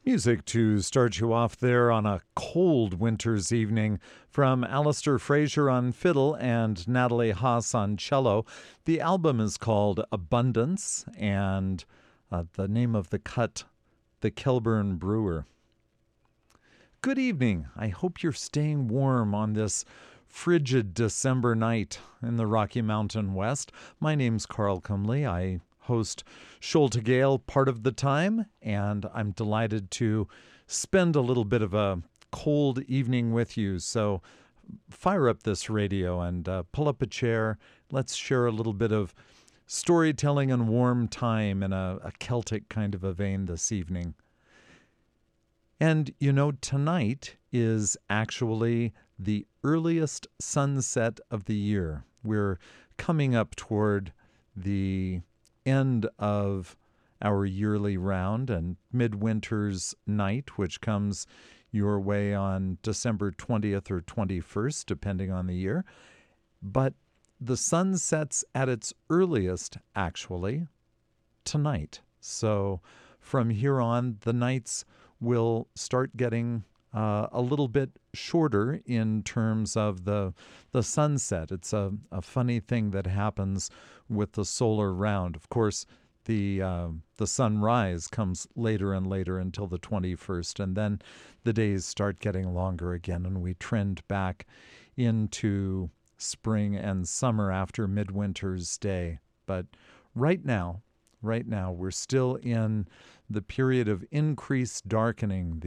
Music to start you off there on a cold winter's evening from Alistair Fraser on fiddle and Natalie Haas on cello. The album is called Abundance, and the name of the cut, The Kelburn Brewer. Good evening. I hope you're staying warm on this frigid December night in the Rocky Mountain West. My name's Carl Cumley. I host Schulte Gale part of the time, and I'm delighted to spend a little bit of a cold evening with you. So fire up this radio and pull up a chair. Let's share a little bit of storytelling and warm time in a Celtic kind of a vein this evening. And, you know, tonight is actually the earliest sunset of the year. We're coming up toward the end of our yearly round and midwinter's night, which comes your way on December 20th or 21st, depending on the year. But the sun sets at its earliest, actually, tonight. So from here on, the nights will start getting a little bit shorter in terms of the sunset. It's a funny thing that happens with the solar round. Of course, the sunrise comes later and later until the 21st, and then the days start getting longer again, and we trend back into spring and summer after midwinter's day. But right now, we're still in the period of increased darkening,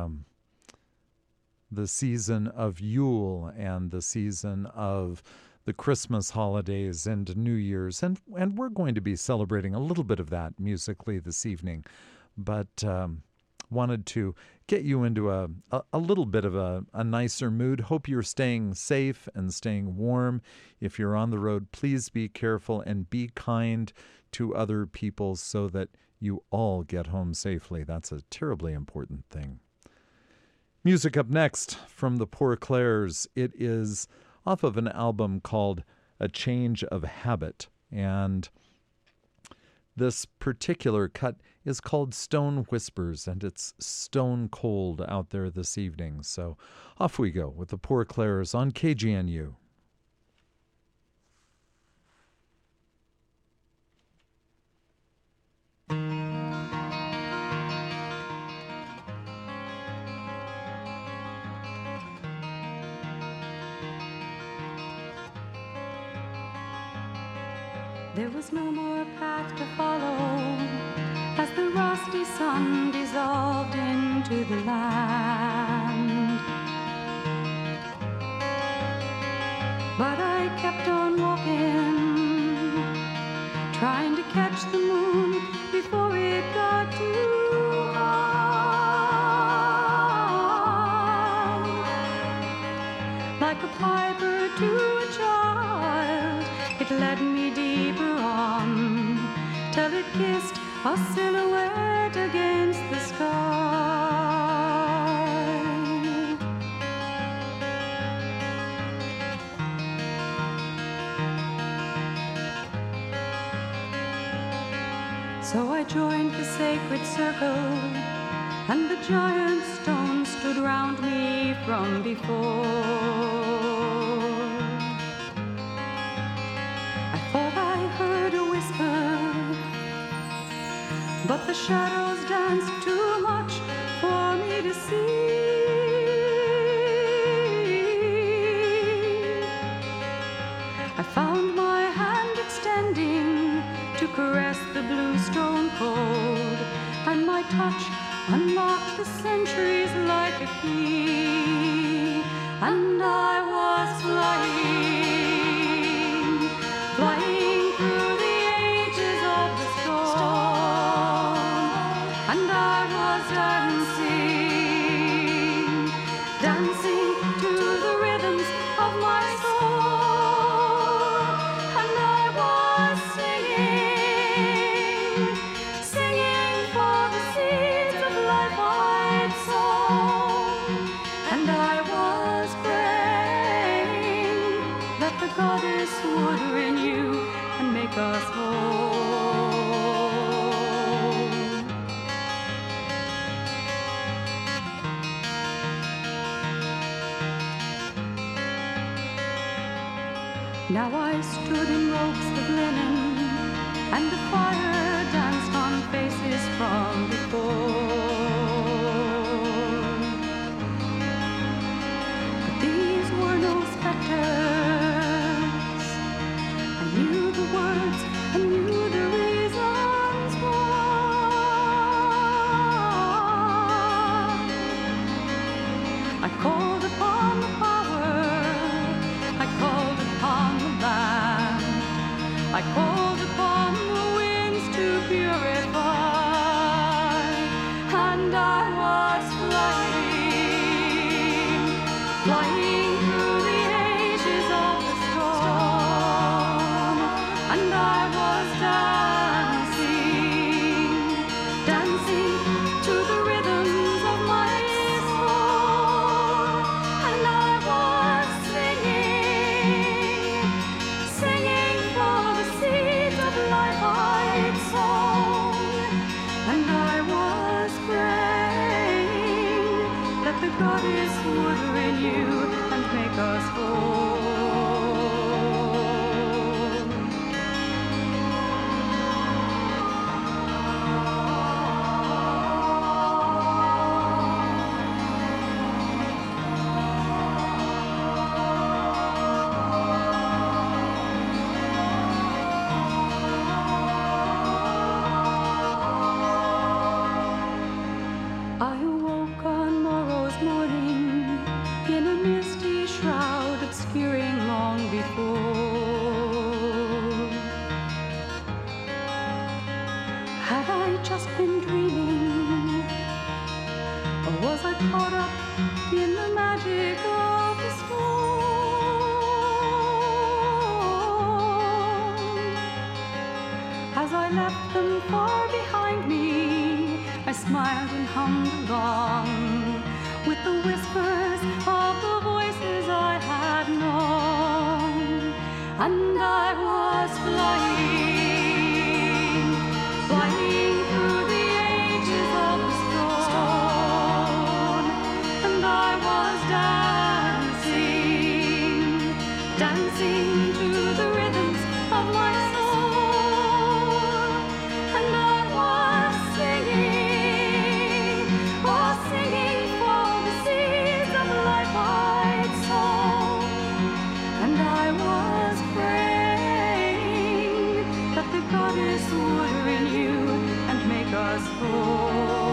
the season of Yule and the season of the Christmas holidays and New Year's. And we're going to be celebrating a little bit of that musically this evening. But wanted to get you into a little bit of a nicer mood. Hope you're staying safe and staying warm. If you're on the road, please be careful and be kind to other people so that you all get home safely. That's a terribly important thing. Music up next from the Poor Clares. It is off of an album called A Change of Habit, and this particular cut is called Stone Whispers, and it's stone cold out there this evening. So off we go with the Poor Clares on KGNU. There was no more path to follow as the rusty sun dissolved into the land. But I kept on walking, trying to catch the moon before it got too high. Like a piper to a child, it led me deeper on, till it kissed a silhouette against the sky. So I joined the sacred circle, and the giant stone stood round me from before. But the shadows danced too much for me to see. I found my hand extending to caress the blue stone cold, and my touch unlocked the centuries like a key, and I was flying through the ages of the storm. And I Now I stood in robes of linen, and a fire danced on faces from before. But these were no specters. I knew the words, I knew the reasons why. I called upon the power, I called upon the land, I called upon the winds to purify, and I was flying, flying through the ages of the storm, and I was dancing, dancing to the rhythms of my soul, and I was singing, singing for the seeds of life I'd sown, and I was praying that the goddess would renew and make us whole. I awoke on morrow's morning in a misty shroud obscuring long before. Had I just been dreaming, or was I caught up in the magic of the storm? As I left them far behind me, I smiled and hummed along with the whispers of the voices I had known, and I was flying, flying through the ages of the storm, and I was dancing, dancing to the rhythms of my soul, and I was singing, oh, singing for the seeds of life I'd sown, and I was praying that the goddess would renew and make us whole.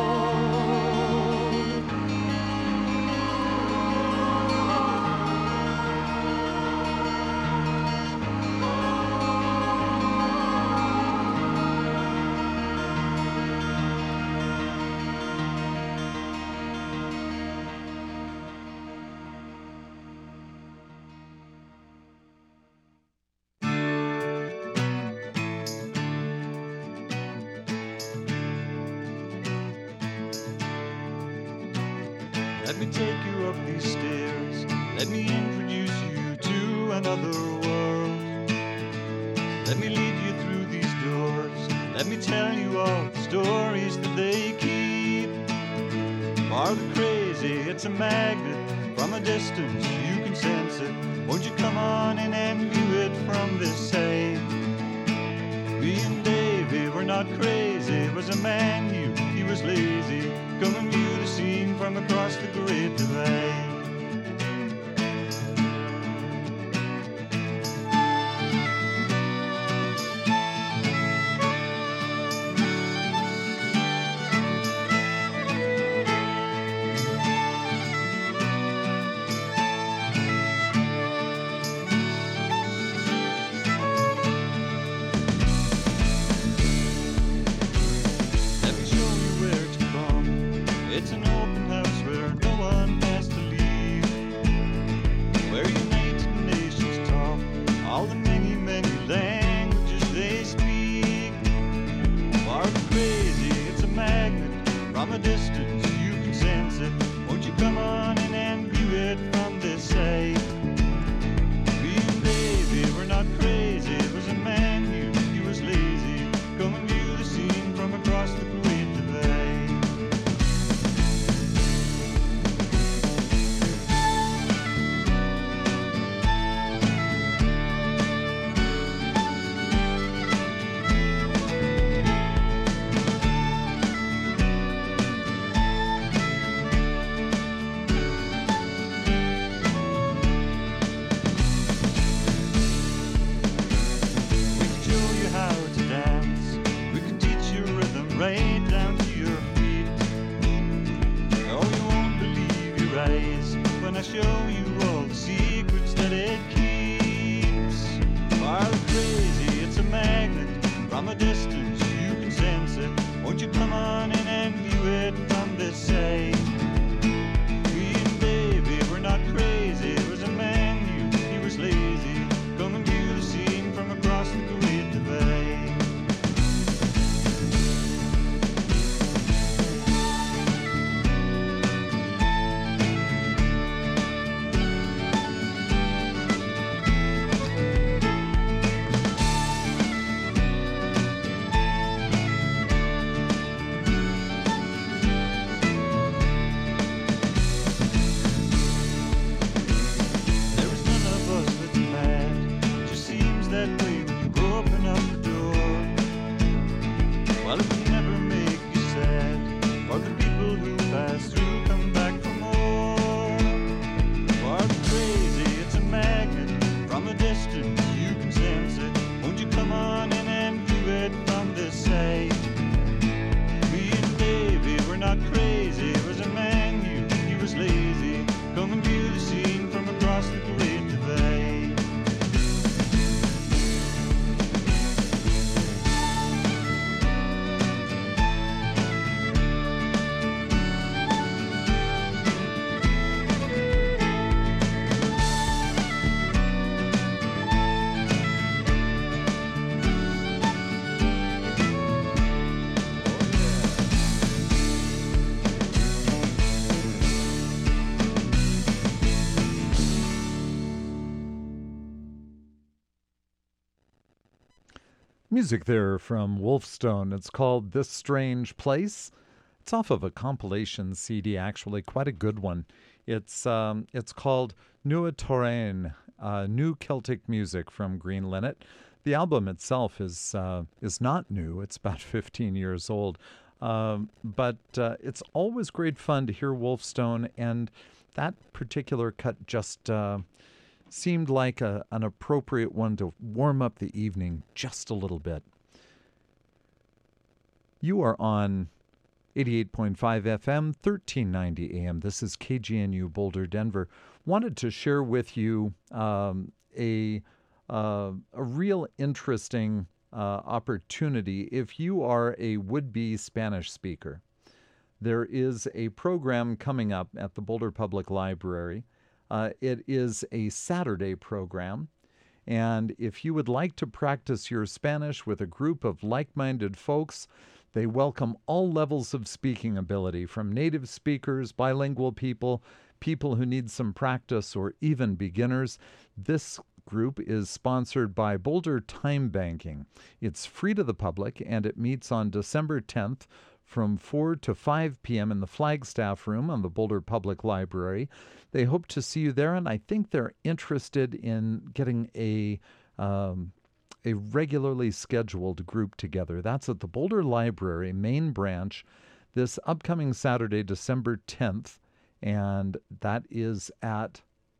Let me take you up these stairs. Let me introduce you to another world. Let me lead you through these doors. Let me tell you all the stories that they keep. For the crazy, it's a magnet. From a distance, you can sense it. Won't you come on in and view it from this height? Me and Davy were not crazy. It was a man knew he was lazy. Come and view the scene from across the Great Divide. Let me show you where to come. It's an open house where no one has to leave. I show you all the secrets that it keeps. While it's crazy, it's a magnet. From a distance, you can sense it. Won't you come on in and view it from this side? Me and Davy, we're not crazy. There was a man knew he was lazy. Come and view the scene from across the Great Divide. Music there from Wolfstone. It's called This Strange Place. It's off of a compilation CD, actually, quite a good one. It's called Nua Torain, New Celtic Music from Green Linnet. The album itself is not new. It's about 15 years old. But it's always great fun to hear Wolfstone, and that particular cut just seemed like an appropriate one to warm up the evening just a little bit. You are on 88.5 FM, 1390 AM. This is KGNU Boulder, Denver. Wanted to share with you a real interesting opportunity if you are a would-be Spanish speaker. There is a program coming up at the Boulder Public Library. It is a Saturday program, and if you would like to practice your Spanish with a group of like-minded folks, they welcome all levels of speaking ability, from native speakers, bilingual people, people who need some practice, or even beginners. This group is sponsored by Boulder Time Banking. It's free to the public, and it meets on December 10th from 4 to 5 p.m. in the Flagstaff Room on the Boulder Public Library. They hope to see you there, and I think they're interested in getting a regularly scheduled group together. That's at the Boulder Library main branch this upcoming Saturday, December 10th, and that is at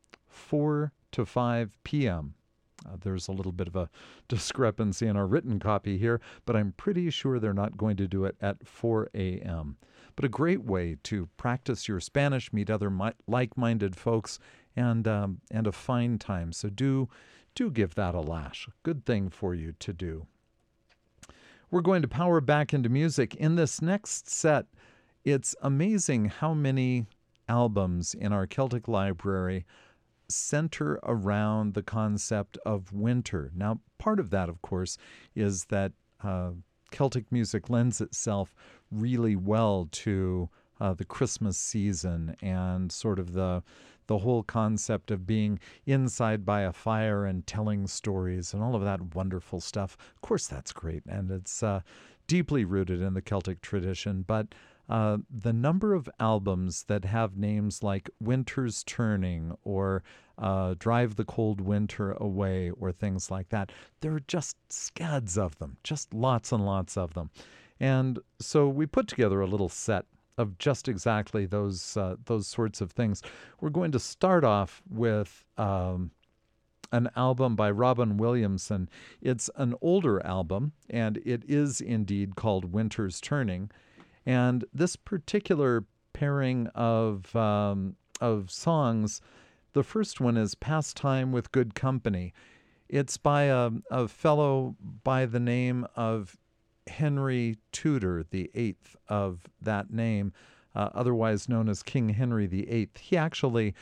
4 to 5 p.m. There's a little bit of a discrepancy in our written copy here, but I'm pretty sure they're not going to do it at 4 a.m. But a great way to practice your Spanish, meet other like-minded folks, and a fine time. So do give that a lash. Good thing for you to do. We're going to power back into music. In this next set, it's amazing how many albums in our Celtic library center around the concept of winter. Now, part of that, of course, is that Celtic music lends itself really well to the Christmas season and sort of the whole concept of being inside by a fire and telling stories and all of that wonderful stuff. Of course, that's great, and it's deeply rooted in the Celtic tradition, but the number of albums that have names like Winter's Turning or Drive the Cold Winter Away or things like that, there are just scads of them, just lots and lots of them. And so we put together a little set of just exactly those sorts of things. We're going to start off with an album by Robin Williamson. It's an older album, and it is indeed called Winter's Turning. And this particular pairing of songs. The first one is Pastime with Good Company. It's by a fellow by the name of Henry Tudor, the eighth of that name, otherwise known as King Henry the Eighth. He actually,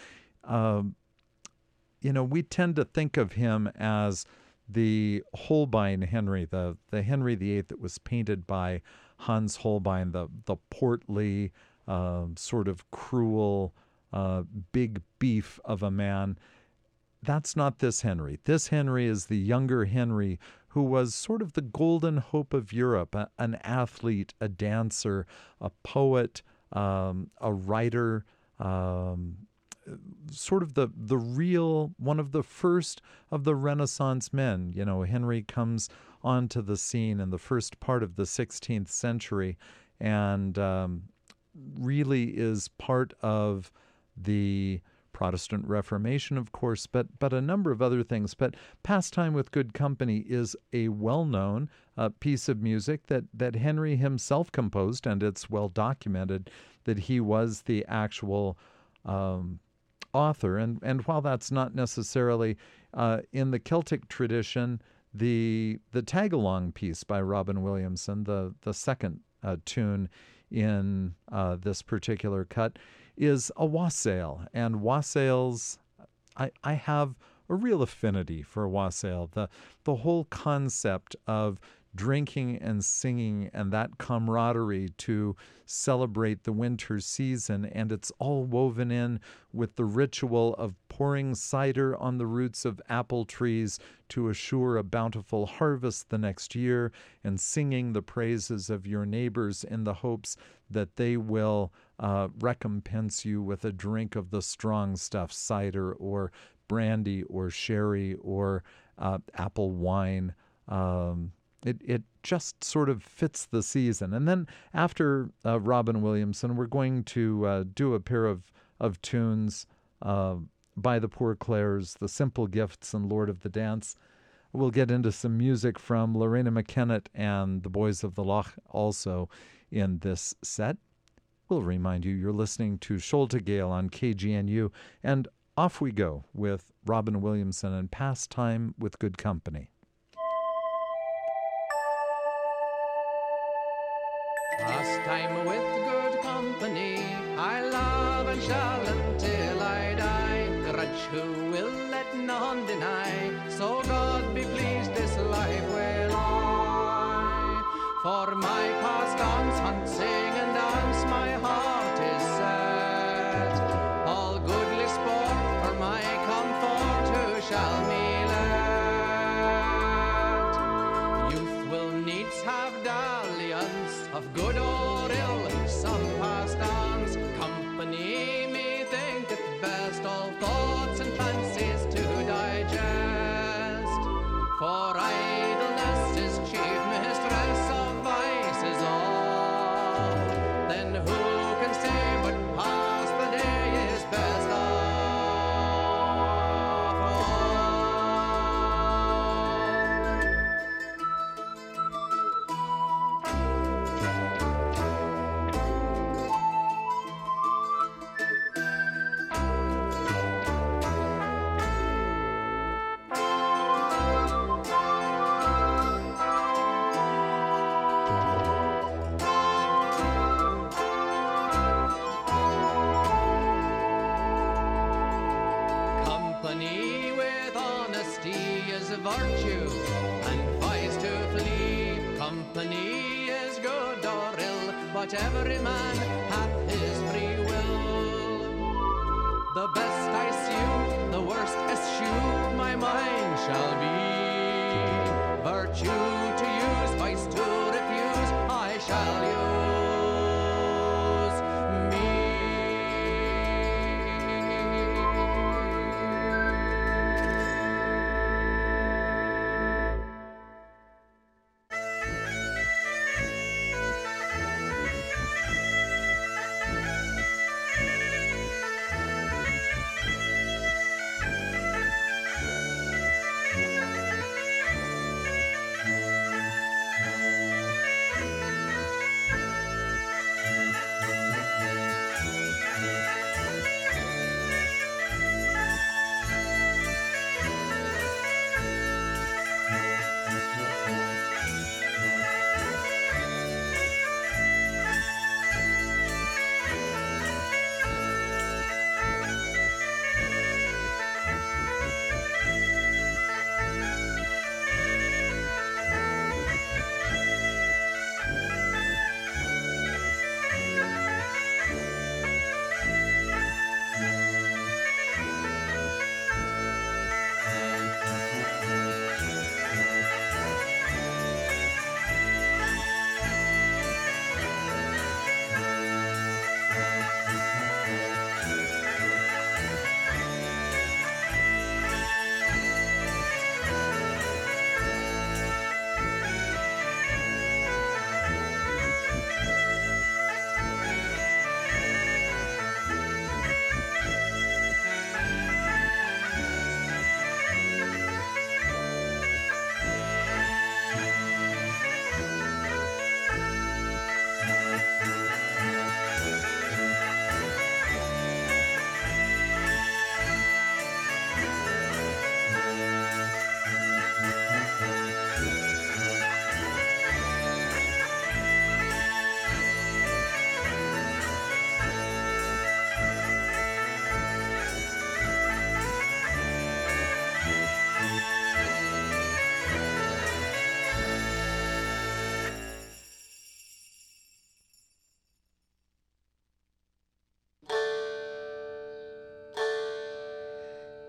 we tend to think of him as the Holbein Henry, the Henry the Eighth that was painted by Hans Holbein, the portly, sort of cruel, big beef of a man. That's not this Henry. This Henry is the younger Henry who was sort of the golden hope of Europe, an athlete, a dancer, a poet, a writer, sort of the real, one of the first of the Renaissance men. Henry comes onto the scene in the first part of the 16th century and really is part of the Protestant Reformation, of course, but a number of other things. But Pastime with Good Company is a well-known piece of music that Henry himself composed, and it's well documented that he was the actual author. And while that's not necessarily in the Celtic tradition, the tag-along piece by Robin Williamson, the second tune in this particular cut, is a wassail. And wassails, I have a real affinity for wassail. The whole concept of drinking and singing and that camaraderie to celebrate the winter season, and it's all woven in with the ritual of pouring cider on the roots of apple trees to assure a bountiful harvest the next year, and singing the praises of your neighbors in the hopes that they will recompense you with a drink of the strong stuff, cider or brandy or sherry or apple wine. It just sort of fits the season. And then after Robin Williamson, we're going to do a pair of tunes by the Poor Clares, The Simple Gifts and Lord of the Dance. We'll get into some music from Lorena McKennitt and the Boys of the Loch also in this set. We'll remind you you're listening to Sholta Gale on KGNU, and off we go with Robin Williamson and Pastime with Good Company. Pastime with good company, I love and shall until I die. Grudge who will let none deny, so God be pleased this life will I. For my pastimes, hunt, sing and dance, my heart is set. All goodly sport for my comfort, who shall me let? Youth will needs have dalliance of good or ill, some pastimes. Company me thinketh best, all thoughts and fancies to digest. For idleness is chief mistress of vices all. Then who can say but pass the day is best of all? Company with honesty is a virtue, and vice to flee. Company is good or ill, but every man hath his free will. The best I sue, the worst eschew, my mind shall be. Virtue to use, vice to refuse, I shall use me.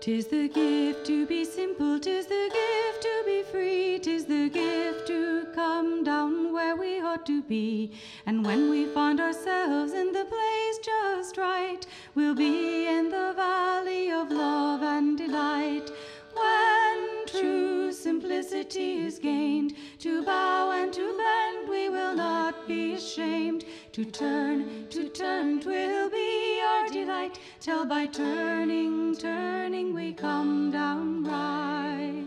'Tis the gift to be simple, 'tis the gift to be free, 'tis the gift to come down where we ought to be. And when we find ourselves in the place just right, we'll be in the valley of love and delight. When true simplicity is gained, to bow and to bend we will not be ashamed. To turn, 'twill be our delight, till by turning, turning we come down right.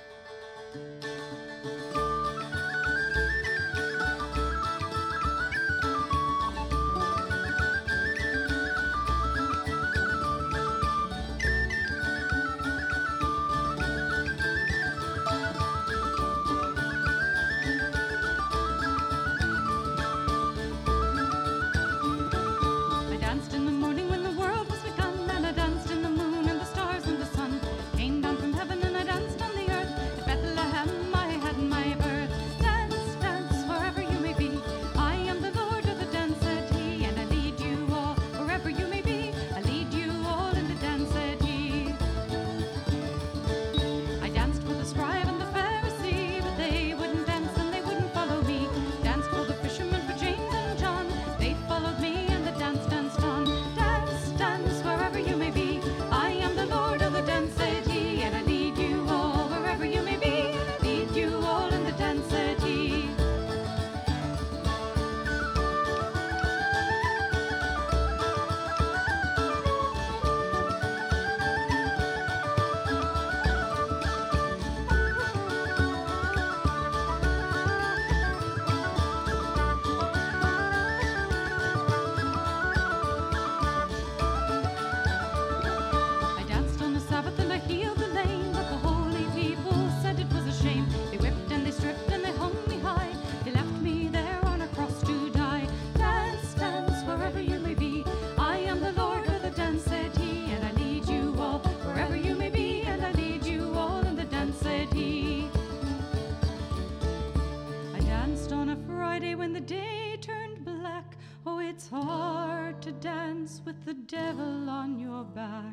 It's hard to dance with the devil on your back.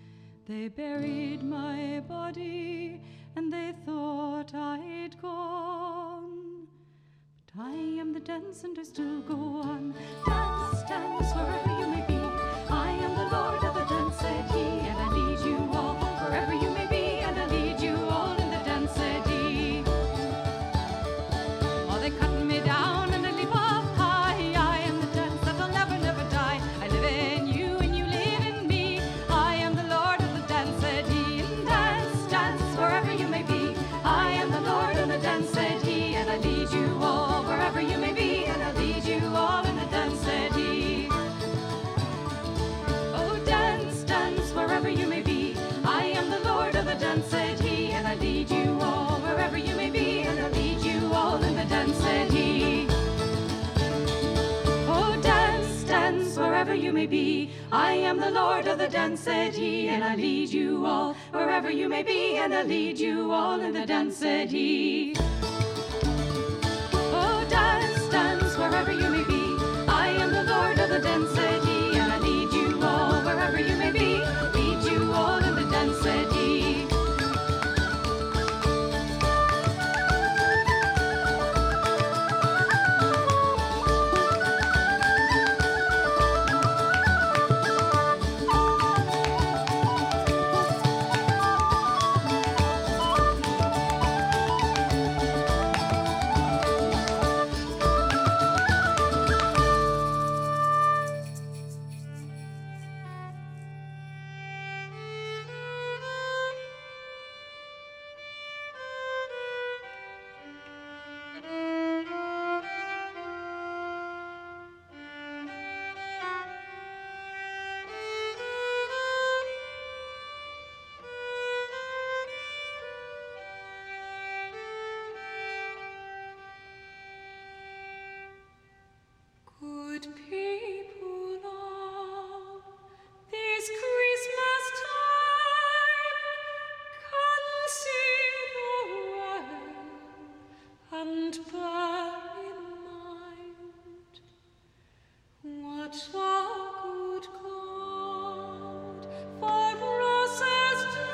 They buried my body and they thought I'd gone. But I am the dance and I still go on. Dance, dance, wherever you may be. I am the Lord of the dance, said he, and I lead you all wherever you may be, and I lead you all in the dance, said he. Oh, they cut me down and they leave up high. I am the dance that'll never, never die. I live in you and you live in me. I am the Lord of the dance, said he. And dance, dance, wherever you may be. I am the Lord of the dance, said he, and I lead you all wherever you may be, and I lead you all in the dance, said he. Oh, dance, dance, wherever you may be. I am the Lord of the dance, said he, and I lead you all wherever you may be, and I lead you all in the dance, said he. Oh, dance, dance, wherever you may be. I am the Lord of the dance, said he, and I lead you all wherever you may be, and I lead you all in the dance, said he. Oh, dance, dance, wherever you may be. I am the Lord of the dance, said he, and I lead you all wherever you may be, lead you all in the dance, said he. Good people all, this Christmas time, consider well and bear in mind what a good God for us has done.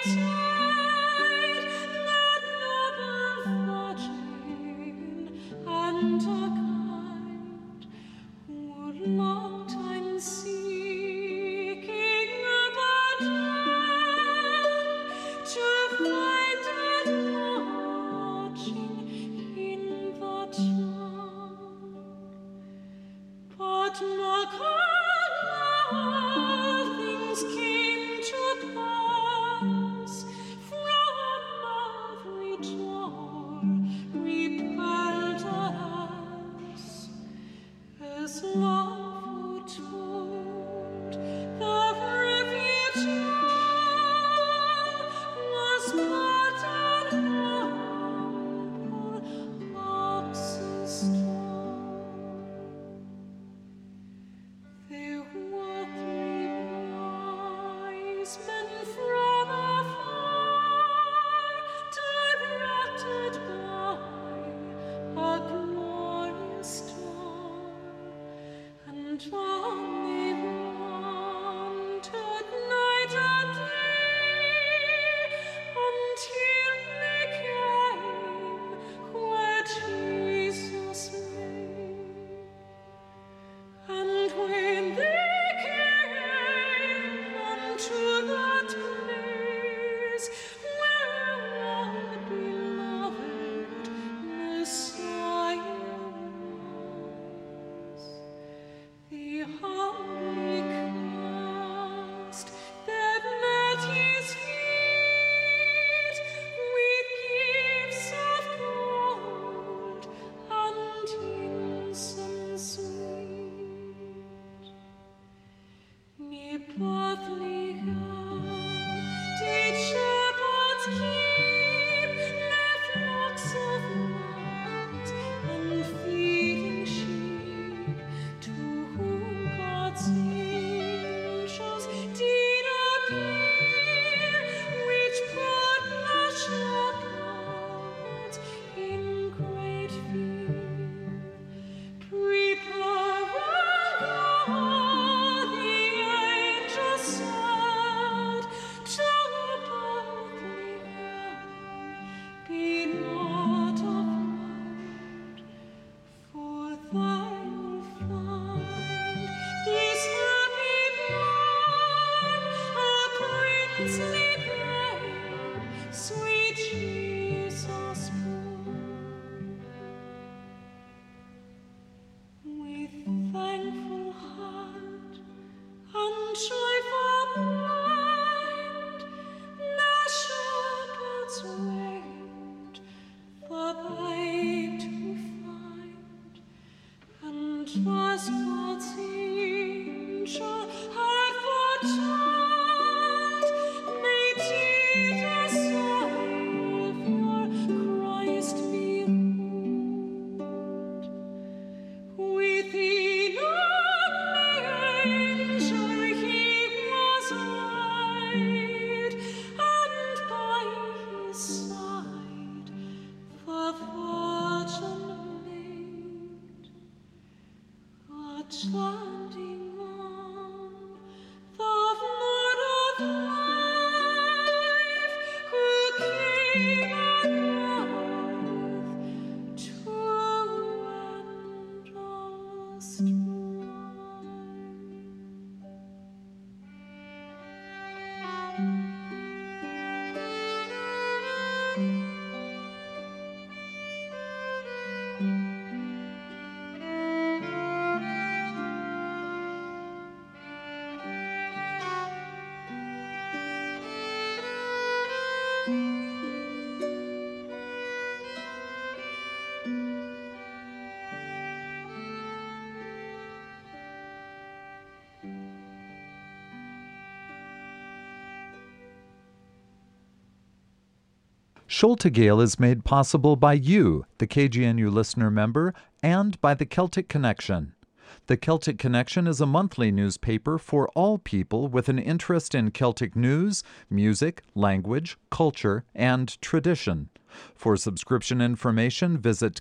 Sholtegale is made possible by you, the KGNU listener member, and by the Celtic Connection. The Celtic Connection is a monthly newspaper for all people with an interest in Celtic news, music, language, culture, and tradition. For subscription information, visit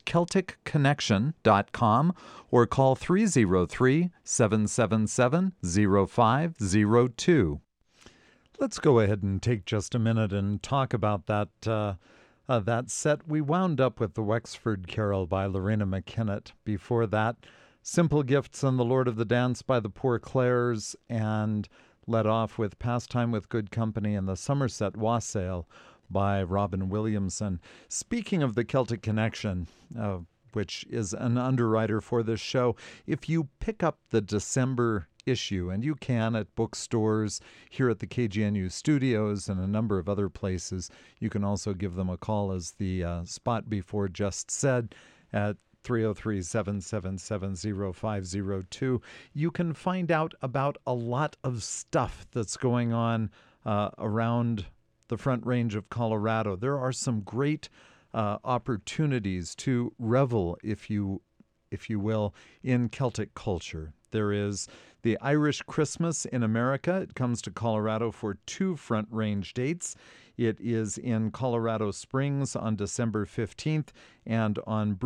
CelticConnection.com or call 303-777-0502. Let's go ahead and take just a minute and talk about that set. We wound up with the Wexford Carol by Lorena McKennitt. Before that, Simple Gifts and the Lord of the Dance by the Poor Clares, and led off with Pastime with Good Company and the Somerset Wassail by Robin Williamson. Speaking of the Celtic Connection, which is an underwriter for this show, if you pick up the December issue, and you can at bookstores here at the KGNU studios and a number of other places, you can also give them a call, as the spot before just said, at 303-777-0502. You can find out about a lot of stuff that's going on around the Front Range of Colorado. There are some great opportunities to revel, if you will, in Celtic culture. There is the Irish Christmas in America. It comes to Colorado for 2 Front Range dates. It is in Colorado Springs on December 15th and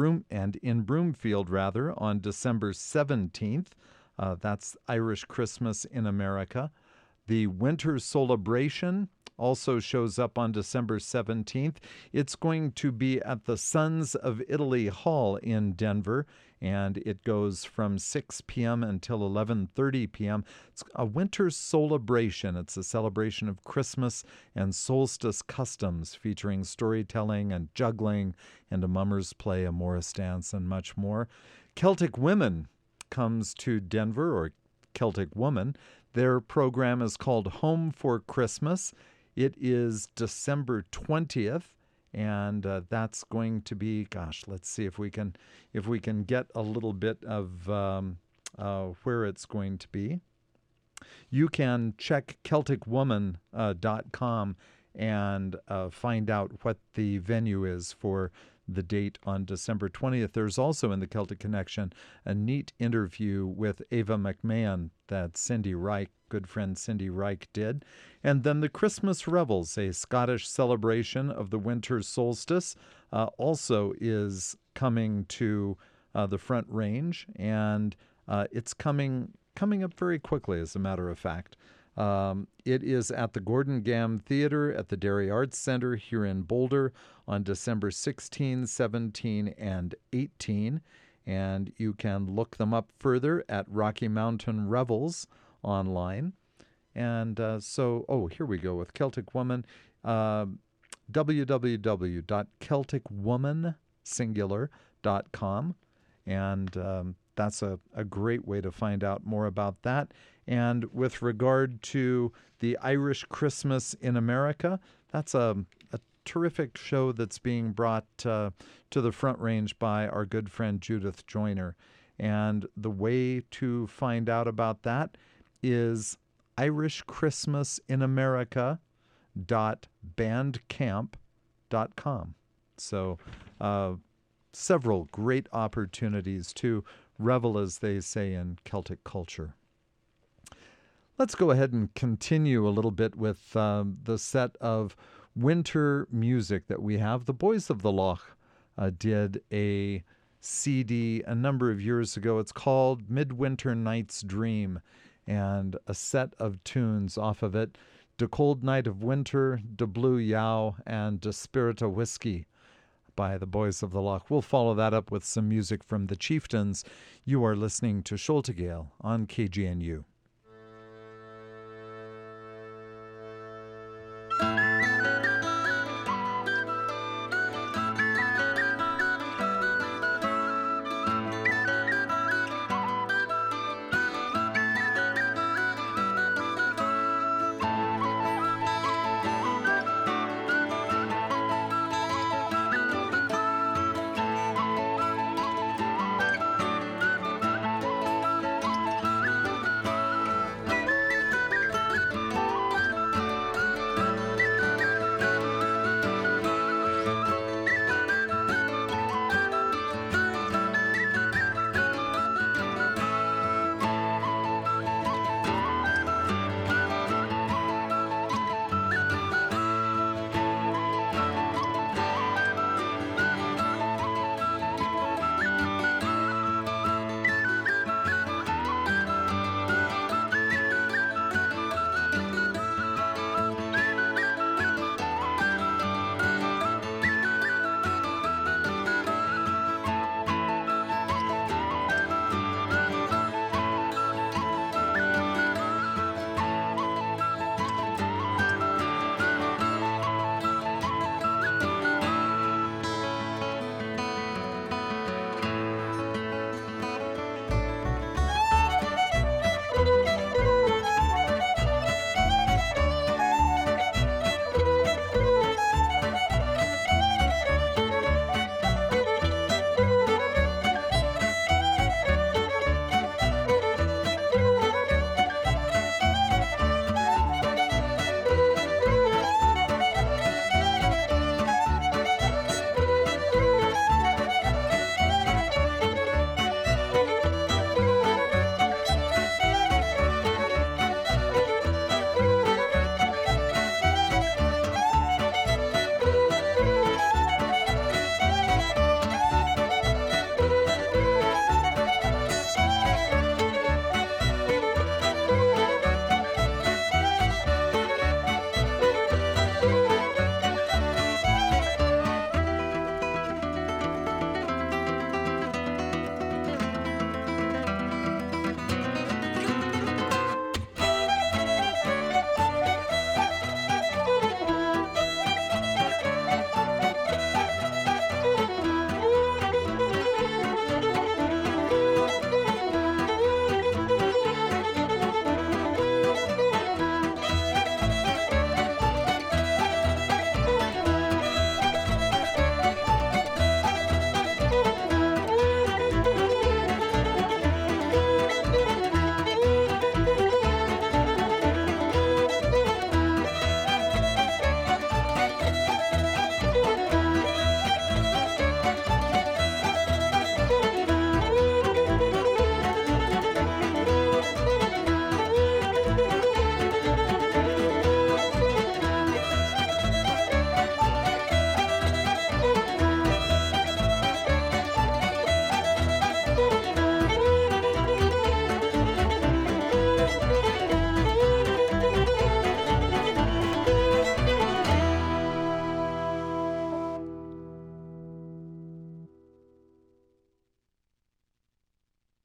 in Broomfield on December 17th. That's Irish Christmas in America. The Winter Celebration also shows up on December 17th. It's going to be at the Sons of Italy Hall in Denver, and it goes from 6 p.m. until 11:30 p.m. It's a winter celebration. It's a celebration of Christmas and solstice customs, featuring storytelling and juggling and a mummers play, a Morris dance, and much more. Celtic Women comes to Denver, or Celtic Woman. Their program is called Home for Christmas. It is December 20th, and that's going to be, let's see if we can get a little bit of where it's going to be. You can check CelticWoman.com and find out what the venue is for the date on December 20th. There's also in the Celtic Connection a neat interview with Ava McMahon that Cindy Reich, good friend Cindy Reich, did. And then the Christmas Revels, a Scottish celebration of the winter solstice, also is coming to the Front Range, and it's coming up very quickly, as a matter of fact. It is at the Gordon Gamm Theater at the Derry Arts Center here in Boulder on December 16, 17, and 18. And you can look them up further at Rocky Mountain Revels online. And here we go with Celtic Woman. www.celticwoman.com. And that's a great way to find out more about that. And with regard to the Irish Christmas in America, that's a terrific show that's being brought to the Front Range by our good friend Judith Joyner. And the way to find out about that is irishchristmasinamerica.bandcamp.com. So several great opportunities to revel, as they say, in Celtic culture. Let's go ahead and continue a little bit with the set of winter music that we have. The Boys of the Loch did a CD a number of years ago. It's called Midwinter Night's Dream, and a set of tunes off of it: De Cold Night of Winter, De Blue Yow, and De Spirit of Whiskey by the Boys of the Loch. We'll follow that up with some music from the Chieftains. You are listening to Sholtegale on KGNU.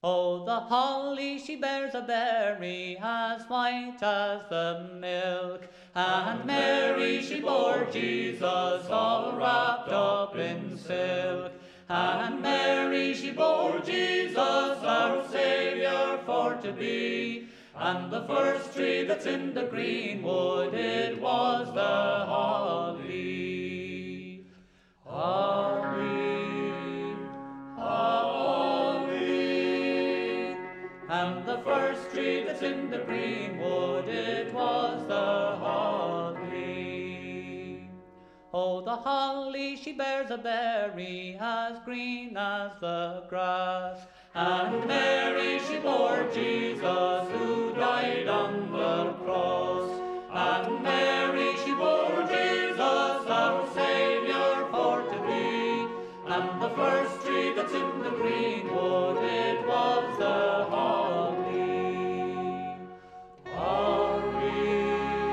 Oh, the holly, she bears a berry as white as the milk, and Mary, she bore Jesus all wrapped up in silk. And Mary, she bore Jesus, our Saviour, for to be. And the first tree that's in the greenwood, it was the holly. Holly, holly. And the first tree that's in the greenwood, it was the holly. Oh, the holly, she bears a berry as green as the grass. And Mary, she bore Jesus, who died on the cross. And Mary, she bore Jesus, our Saviour, for to be. And the first tree that's in the greenwood, it was the holly. Holly,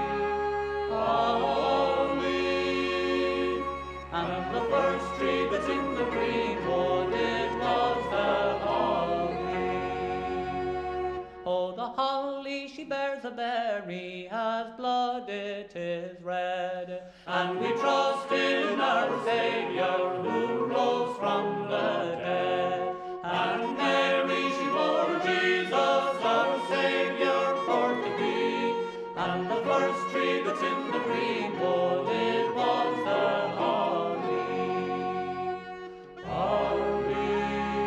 holly. And the first tree that's in the greenwood, it was the holly. Oh, the holly, she bears a berry as blood it is red. And we trust in our Saviour, who rose from the dead. And Mary, she bore Jesus, our Saviour, for to be. And the first tree that's in the greenwood, it was the holly. Holly,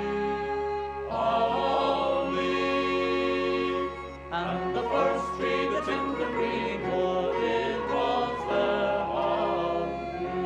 holly. And the first tree that's in the greenwood, it was the holly.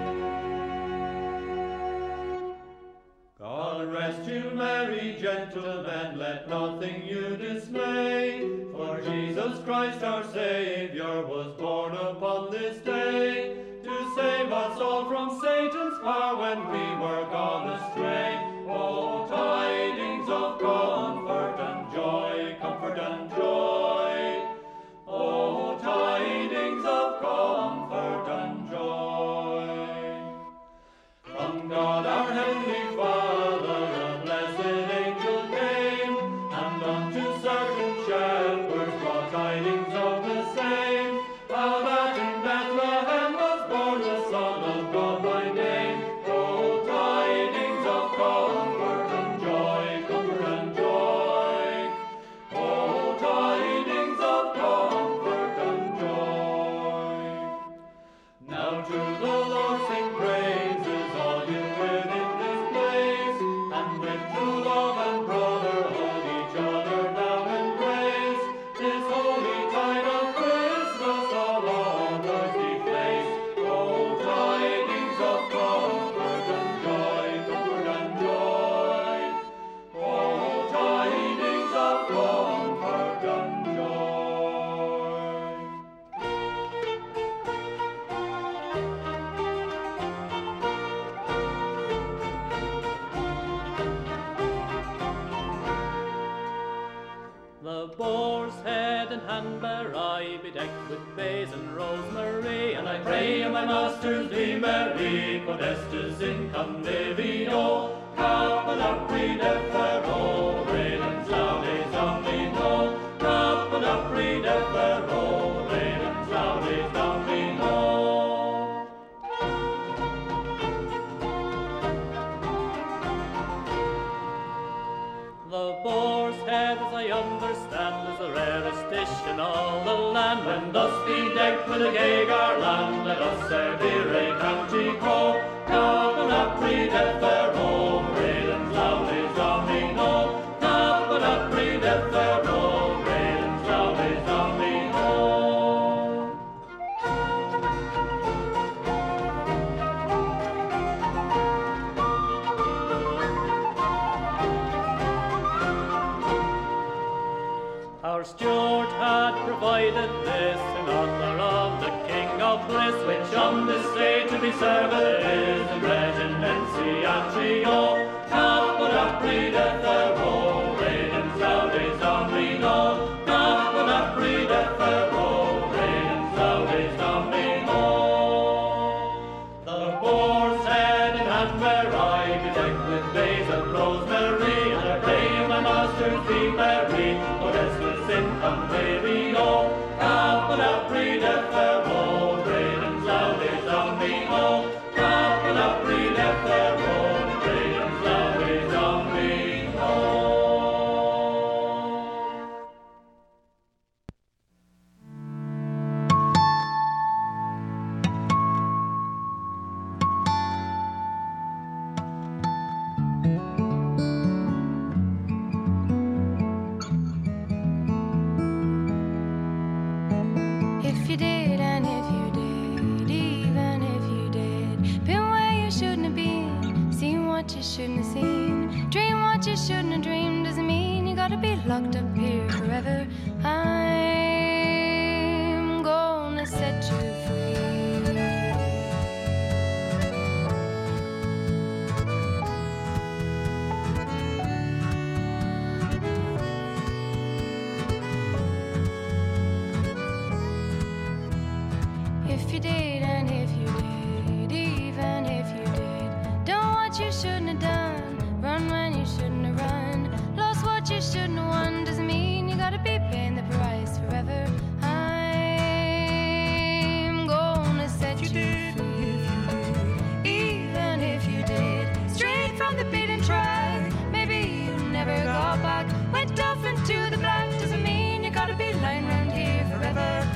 God rest you, merry gentlemen, let nothing you dismay. For Jesus Christ our Saviour was born upon this day, to save us all from Satan's power when we were gone astray. Oh, tidings of comfort and joy, comfort and joy. Oh, tidings of comfort and joy. From God our Heavenly Father, a blessed angel came, and unto certain shepherds brought tidings of the same, how that in Bethlehem was born the Son of God by name. Oh, tidings of comfort and joy, comfort and joy. Oh, tidings of comfort and joy. Now to the Lord sing praises, all you within this place, and with true love and brotherhood each other now embrace. This holy tide of Christmas, all on earthly place. Oh, tidings of comfort and joy, comfort and joy. Oh, tidings of comfort and joy. The boar's head and Hanbury, bedecked with bays and rosemary, and I pray you, my masters, be merry, codestus in convivio, caput defero, redens laudes Domino, caput defero, redens laudes Domino. The boar's head, as I understand, is the rarest dish in all the land. When thus bedecked with a gay garland, let us servire cantico, caput apri defero, redens laudes Domino, caput apri defero, redens laudes Domino. Our steward had provided this in honor of the King of Bliss, which on this day to be served is in regimentatio, caput apri defero, redens laudes Domino, caput apri defero, redens laudes Domino. The boar's head in Hanbury, bedecked with bays of rosemary, and I pray you, my master, locked up here forever. I'm gonna set you free. If you did, and if you did, even if you did, done what you shouldn't have done, run when you shouldn't have run, lost what you shouldn't have won, doesn't mean you gotta be paying the price forever. I'm gonna set you free. Even if you did, straight from the beaten track, maybe you never got back, went off into the black, doesn't mean you gotta be lying around here forever.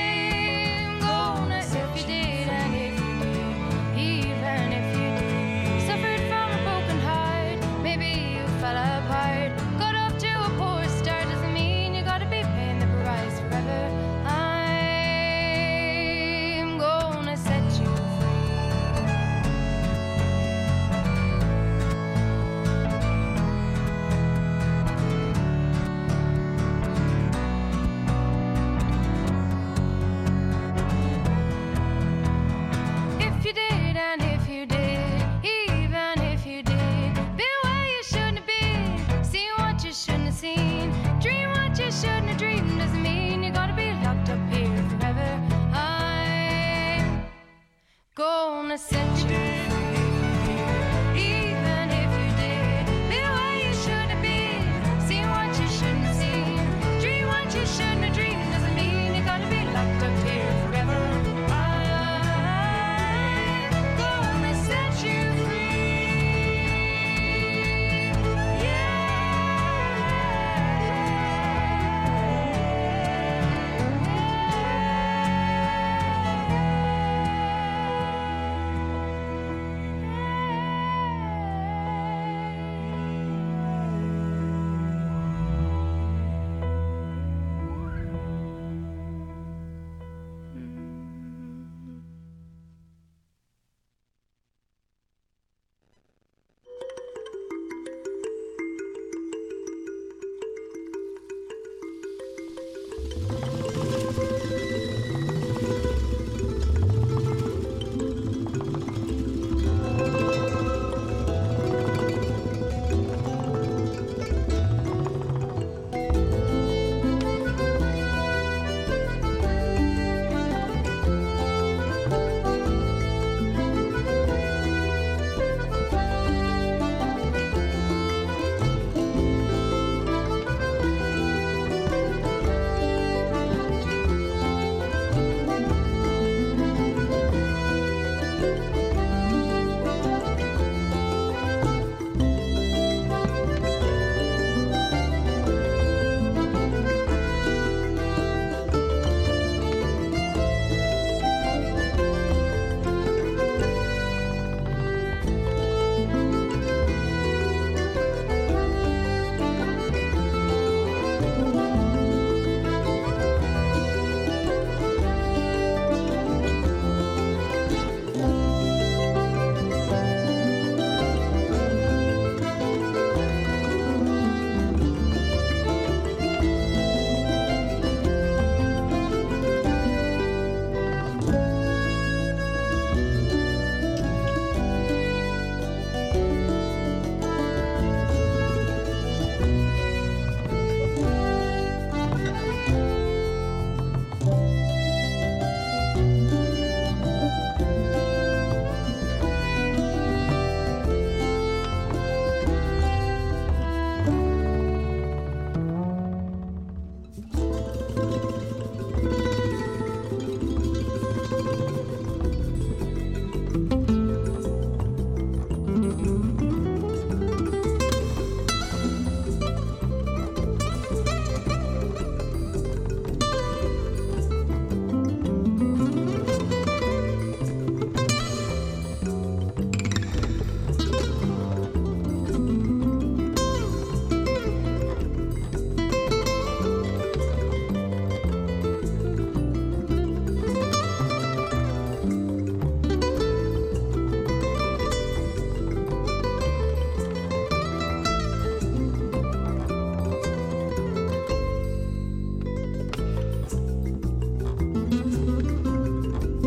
If you did, and if you did, even if you did,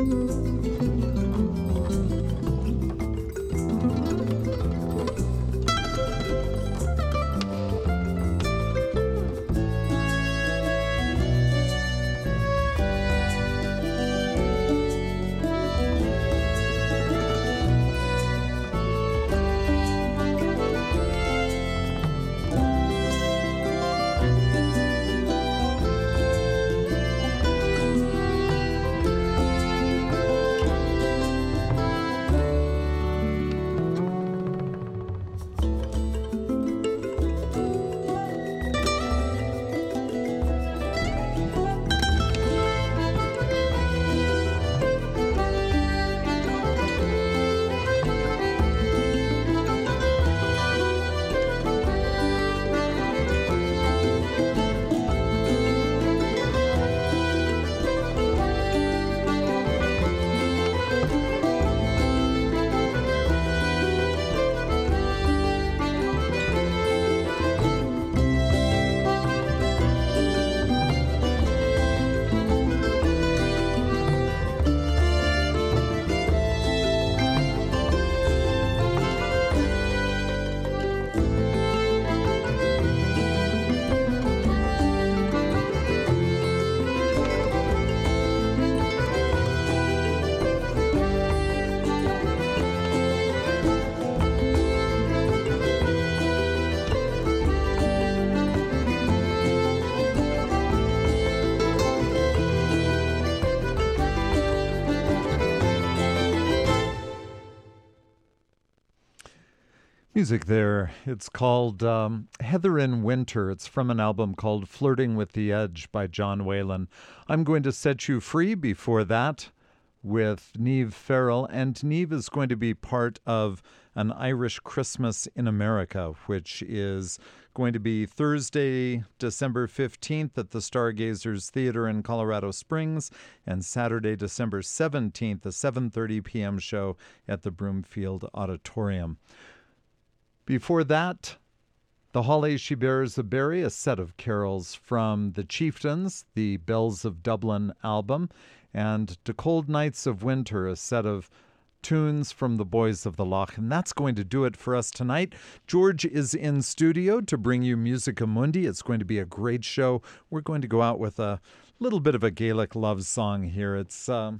Music there. It's called Heather in Winter. It's from an album called Flirting with the Edge by John Whalen. I'm going to set you free before that with Niamh Farrell. And Niamh is going to be part of an Irish Christmas in America, which is going to be Thursday, December 15th at the Stargazers Theater in Colorado Springs, and Saturday, December 17th, a 7:30 p.m. show at the Broomfield Auditorium. Before that, The Holly She Bears a Berry, a set of carols from The Chieftains, the Bells of Dublin album, and To Cold Nights of Winter, a set of tunes from the Boys of the Loch. And that's going to do it for us tonight. George is in studio to bring you Musica Mundi. It's going to be a great show. We're going to go out with a little bit of a Gaelic love song here. It's a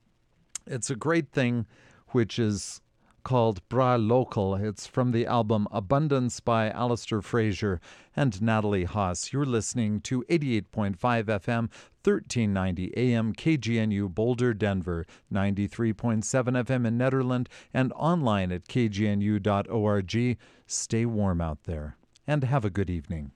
great thing, which is called Bra Local. It's from the album Abundance by Alistair Fraser and Natalie Haas. You're listening to 88.5 FM, 1390 AM, KGNU Boulder, Denver, 93.7 FM in Nederland, and online at kgnu.org. Stay warm out there, and have a good evening.